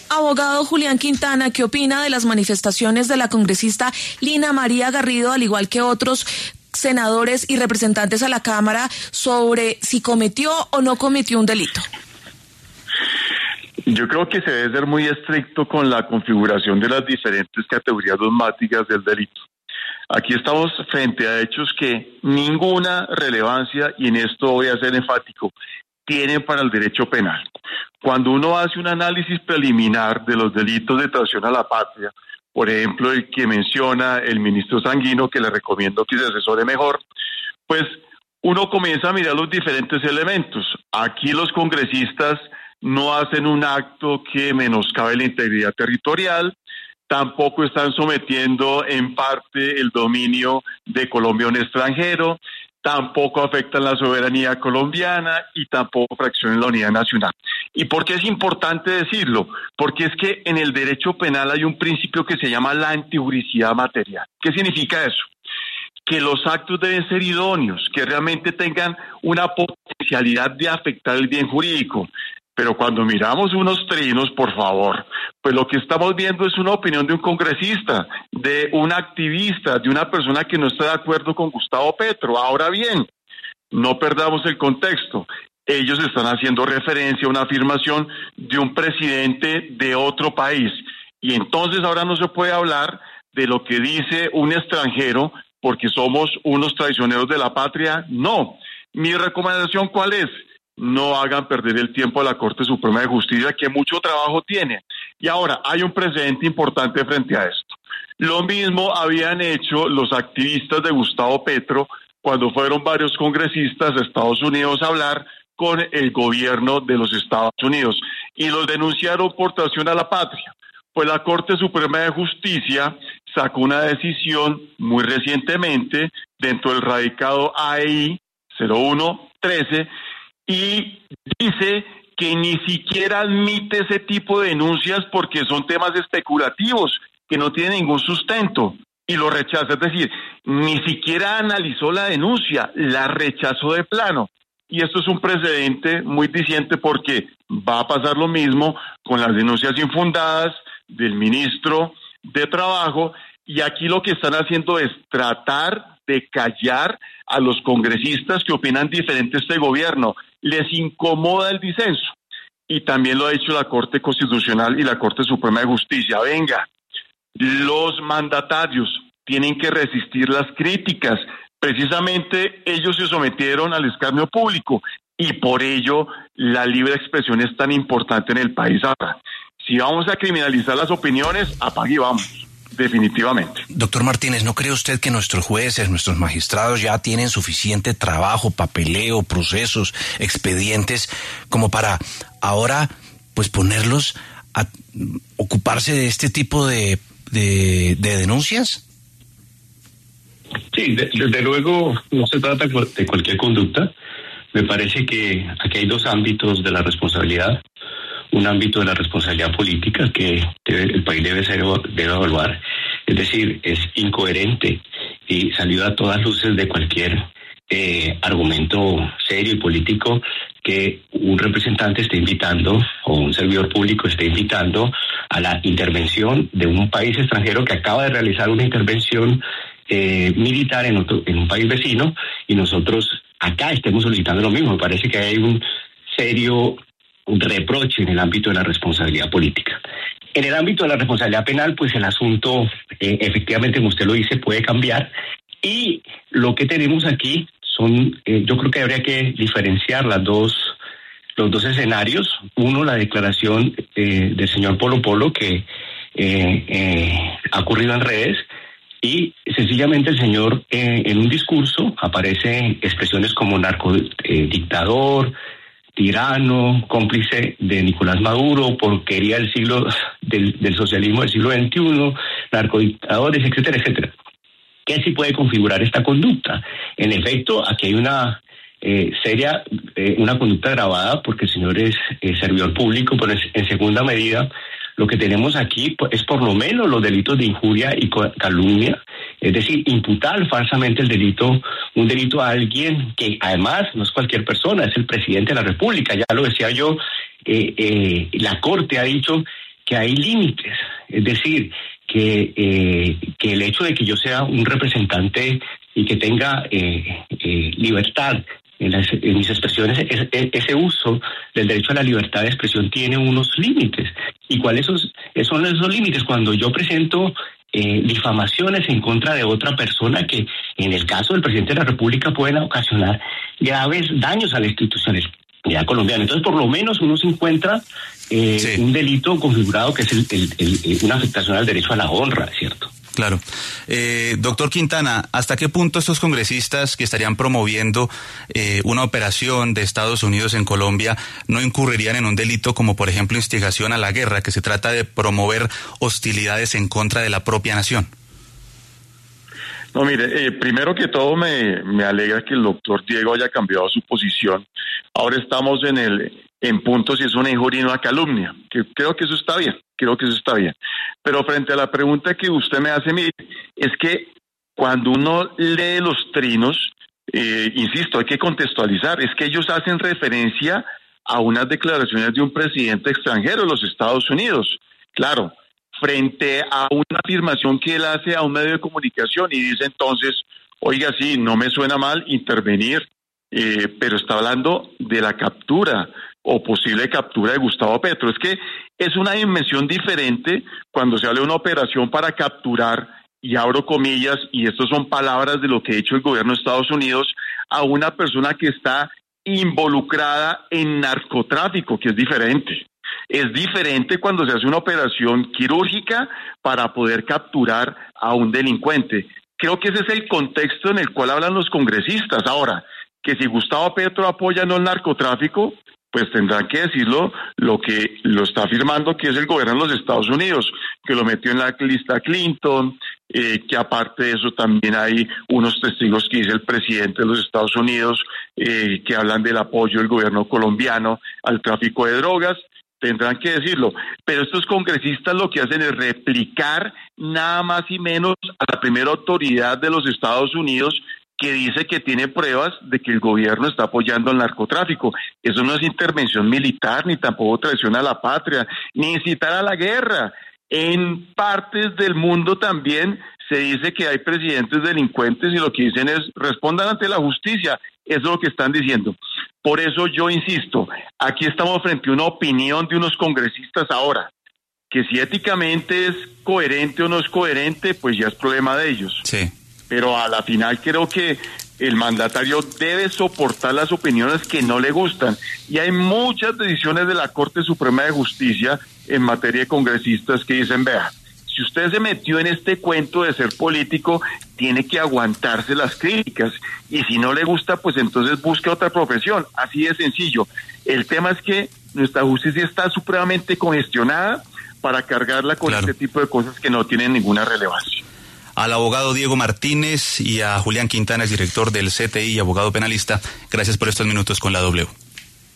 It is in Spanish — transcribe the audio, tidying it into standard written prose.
Abogado Julián Quintana, ¿qué opina de las manifestaciones de la congresista Lina María Garrido, al igual que otros senadores y representantes a la Cámara, sobre si cometió o no cometió un delito? Yo creo que se debe ser muy estricto con la configuración de las diferentes categorías dogmáticas del delito. Aquí estamos frente a hechos que ninguna relevancia, y en esto voy a ser enfático, tienen para el derecho penal. Cuando uno hace un análisis preliminar de los delitos de traición a la patria, por ejemplo, el que menciona el ministro Sanguino, que le recomiendo que se asesore mejor, pues uno comienza a mirar los diferentes elementos. Aquí los congresistas no hacen un acto que menoscabe la integridad territorial, tampoco están sometiendo en parte el dominio de Colombia a un extranjero, tampoco afectan la soberanía colombiana y tampoco fraccionan la unidad nacional. ¿Y por qué es importante decirlo? Porque es que en el derecho penal hay un principio que se llama la antijuricidad material. ¿Qué significa eso? Que los actos deben ser idóneos, que realmente tengan una potencialidad de afectar el bien jurídico. Pero cuando miramos unos trinos, por favor, pues lo que estamos viendo es una opinión de un congresista, de un activista, de una persona que no está de acuerdo con Gustavo Petro. Ahora bien, no perdamos el contexto. Ellos están haciendo referencia a una afirmación de un presidente de otro país. Y entonces ahora no se puede hablar de lo que dice un extranjero porque somos unos traicioneros de la patria. No. Mi recomendación, ¿cuál es? No hagan perder el tiempo a la Corte Suprema de Justicia, que mucho trabajo tiene. Y ahora, hay un precedente importante frente a esto. Lo mismo habían hecho los activistas de Gustavo Petro cuando fueron varios congresistas de Estados Unidos a hablar con el gobierno de los Estados Unidos y los denunciaron por traición a la patria. Pues la Corte Suprema de Justicia sacó una decisión muy recientemente dentro del radicado AEI 0113 y dice que ni siquiera admite ese tipo de denuncias porque son temas especulativos que no tienen ningún sustento y lo rechaza. Es decir, ni siquiera analizó la denuncia, la rechazó de plano. Y esto es un precedente muy diciente porque va a pasar lo mismo con las denuncias infundadas del ministro de Trabajo, y aquí lo que están haciendo es tratar de callar a los congresistas que opinan diferente a este gobierno. Les incomoda el disenso. Y también lo ha hecho la Corte Constitucional y la Corte Suprema de Justicia. Venga, los mandatarios tienen que resistir las críticas. Precisamente ellos se sometieron al escarnio público y por ello la libre expresión es tan importante en el país ahora. Si vamos a criminalizar las opiniones, apague y vamos. Definitivamente. Doctor Martínez, ¿no cree usted que nuestros jueces, nuestros magistrados ya tienen suficiente trabajo, papeleo, procesos, expedientes, como para ahora pues ponerlos a ocuparse de este tipo de denuncias? Sí, desde luego no se trata de cualquier conducta. Me parece que aquí hay dos ámbitos de la responsabilidad. Un ámbito de la responsabilidad política que el país debe evaluar. Es decir, es incoherente y salió a todas luces de cualquier argumento serio y político que un representante esté invitando o un servidor público esté invitando a la intervención de un país extranjero que acaba de realizar una intervención militar en un país vecino y nosotros acá estemos solicitando lo mismo. Me parece que hay un serio reproche en el ámbito de la responsabilidad política. En el ámbito de la responsabilidad penal, pues el asunto, efectivamente, como usted lo dice, puede cambiar. Y lo que tenemos aquí son, yo creo que habría que diferenciar los dos escenarios. Uno, la declaración del señor Polo Polo, que ha ocurrido en redes, y sencillamente el señor en un discurso aparece expresiones como narcodictador, tirano, cómplice de Nicolás Maduro, porquería del socialismo del siglo XXI, narcodictadores, etcétera, etcétera. ¿Qué sí puede configurar esta conducta? En efecto, aquí hay una una conducta grabada porque el señor es servidor público, pero en segunda medida lo que tenemos aquí es por lo menos los delitos de injuria y calumnia, es decir, imputar falsamente un delito a alguien que además no es cualquier persona, es el presidente de la República. Ya lo decía yo, la Corte ha dicho que hay límites, es decir, que el hecho de que yo sea un representante y que tenga libertad en mis expresiones, ese uso del derecho a la libertad de expresión tiene unos límites. ¿Y cuáles son esos límites? Cuando yo presento difamaciones en contra de otra persona que, en el caso del presidente de la República, pueden ocasionar graves daños a la institucionalidad colombiana. Entonces, por lo menos uno se encuentra un delito configurado que es una afectación al derecho a la honra, ¿cierto? Claro. Doctor Quintana, ¿hasta qué punto estos congresistas que estarían promoviendo una operación de Estados Unidos en Colombia no incurrirían en un delito como, por ejemplo, instigación a la guerra, que se trata de promover hostilidades en contra de la propia nación? No, mire, primero que todo me alegra que el doctor Diego haya cambiado su posición. Ahora estamos en puntos si es una injuria y una calumnia, que creo que eso está bien. Pero frente a la pregunta que usted me hace, mire, es que cuando uno lee los trinos, insisto, hay que contextualizar, es que ellos hacen referencia a unas declaraciones de un presidente extranjero de los Estados Unidos. Claro, frente a una afirmación que él hace a un medio de comunicación y dice entonces, oiga, sí, no me suena mal intervenir, pero está hablando de la captura o posible captura de Gustavo Petro. Es que es una dimensión diferente cuando se habla de una operación para capturar, y abro comillas, y estas son palabras de lo que ha hecho el gobierno de Estados Unidos, a una persona que está involucrada en narcotráfico, que es diferente. Es diferente cuando se hace una operación quirúrgica para poder capturar a un delincuente. Creo que ese es el contexto en el cual hablan los congresistas. Ahora, que si Gustavo Petro apoya no el narcotráfico, pues tendrán que decirlo lo que lo está afirmando, que es el gobierno de los Estados Unidos, que lo metió en la lista Clinton, que aparte de eso también hay unos testigos que dice el presidente de los Estados Unidos, que hablan del apoyo del gobierno colombiano al tráfico de drogas. Tendrán que decirlo, pero estos congresistas lo que hacen es replicar nada más y menos a la primera autoridad de los Estados Unidos, que dice que tiene pruebas de que el gobierno está apoyando al narcotráfico. Eso no es intervención militar, ni tampoco traición a la patria, ni incitar a la guerra. En partes del mundo también se dice que hay presidentes delincuentes y lo que dicen es respondan ante la justicia. Eso es lo que están diciendo. Por eso yo insisto, aquí estamos frente a una opinión de unos congresistas ahora, que si éticamente es coherente o no es coherente, pues ya es problema de ellos. Sí. Pero a la final creo que el mandatario debe soportar las opiniones que no le gustan. Y hay muchas decisiones de la Corte Suprema de Justicia en materia de congresistas que dicen, vea, si usted se metió en este cuento de ser político, tiene que aguantarse las críticas. Y si no le gusta, pues entonces busque otra profesión. Así de sencillo. El tema es que nuestra justicia está supremamente congestionada para cargarla con este tipo de cosas que no tienen ninguna relevancia. Al abogado Diego Martínez y a Julián Quintana, director del CTI y abogado penalista, gracias por estos minutos con la W.